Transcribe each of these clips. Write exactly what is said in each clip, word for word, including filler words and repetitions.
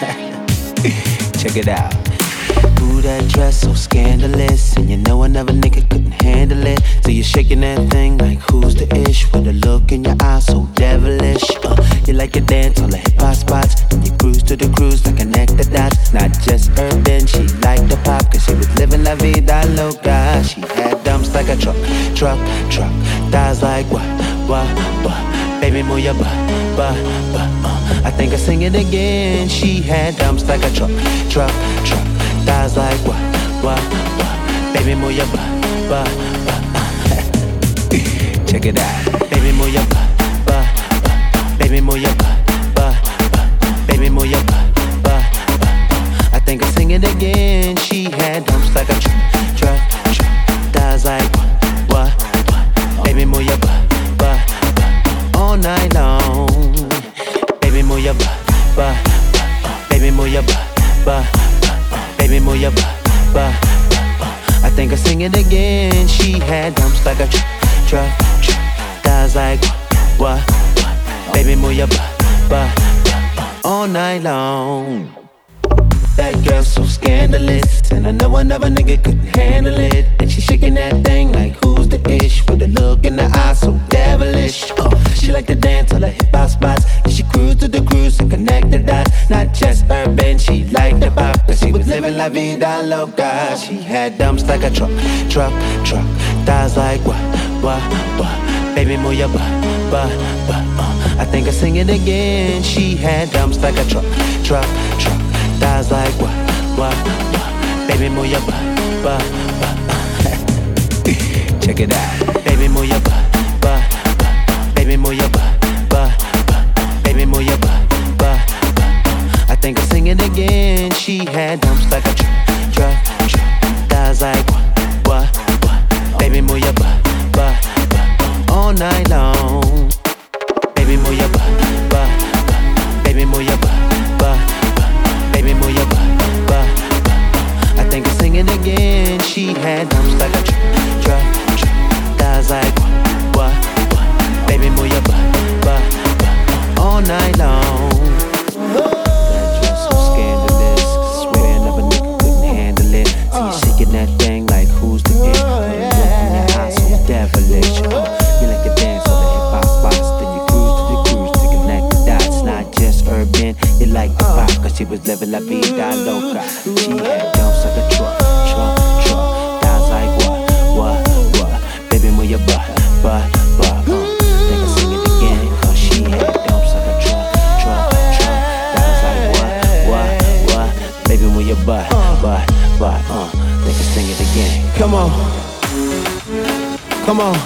Check it out. Ooh, that dress so scandalous, and you know another nigga couldn't handle it. So you're shaking that thing like who's the ish, with a look in your eyes so devilish. Uh, you like to dance on the hip hop spots, and you cruise to the cruise like connect the dots. Not just urban, she liked the pop, cause she was living la vida loca. She had dumps like a truck, truck, truck. Thighs like what, what, what. Baby, move your butt, butt, butt. Uh, I think I sing it again. She had dumps like a truck, truck, truck. Thighs like what, what, what. Baby, move your butt, butt, butt. Uh, check it out. Baby, move your butt, butt, butt. Baby, move your butt, butt, butt. Baby, move your butt, butt, butt. I think I sing it again. She had dumps like a truck, truck, truck. Thighs like what, what, what. Baby, move your butt, butt, butt. All night long. Baby, move your butt, butt, butt. Baby, move your butt, butt. Baby, move your butt, butt, butt. I think I sing it again. She had dumps like a truck, truck, truck. Thighs like what, what. Baby, move your butt, butt, butt. All night long. That girl so scandalous, and I know another nigga couldn't handle it. And she shaking that thing like who's the ish, with a look in the eyes so devilish. Uh, she like to dance all the hip hop spots, and she cruise to the cruise and connect the dots. Not just urban, she liked the pop, cause she was living la vida loca. She had dumps like a truck, truck, truck. Thighs like what, what, what. Baby, move your butt, butt, butt. Uh, I think I sing it again. She had dumps like a truck, truck, truck. Thighs like what, what, what. Baby, move your butt, butt, butt. Check it out. Baby, move your butt, butt, butt. Baby, move your butt, butt, butt. Baby, move your butt, butt, butt. I think I sing it again. She had dumps like a truck, truck, truck. Thighs like what, what, what. Baby, move your butt, butt, butt. All night long. Baby, move your butt, butt, butt. Baby, move your butt, butt. Baby, move your butt, butt, butt. I think I sing it again. She had dumps like a truck, truck, truck. Thighs like what, what, what. Baby, move your butt, butt, butt. All night long. That dress so scandalous, swear another nigga couldn't handle it. See you shaking that thing like who's the it? With a look in your eyes so devilish. Uh, you like to dance on the hip hop spots, then you cruise to the cruise to connect the dots. Not just urban, you like the pop, cause she was living la vida loca. She had dumps like a truck, truck, truck. Thighs like what, what, what. Baby, move your butt, butt, butt. Uh, think I sing it again, cause she had dumps like a truck, truck, truck. Thighs like what, what, what. Baby, move your butt, butt, butt. Uh, think I sing it again. Come on, come on,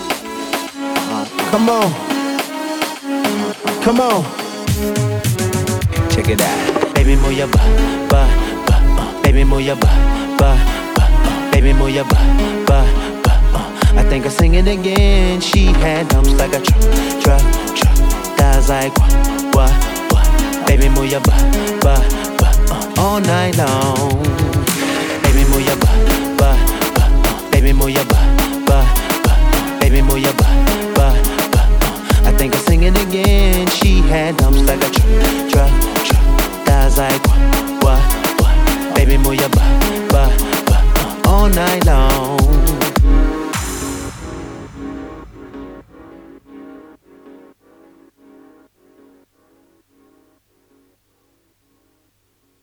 come on, come on. Check it out. Baby, move your butt, butt, butt. Uh, baby, move your butt, butt, butt. Uh, baby, move your butt, butt, butt. Uh, I think I sing it again. She had dumps like a truck, truck, truck. Thighs like what, what, what. Baby, move your butt, butt, butt. Uh, all night long. Baby, move your butt, butt, butt. Uh, baby, move your butt, butt, butt. Baby, move your butt, butt, butt. Uh, I think I sing it again. She had dumps like a truck, truck, truck. Thighs like what, what, what. Baby, move your butt, butt, butt. Uh, all night long.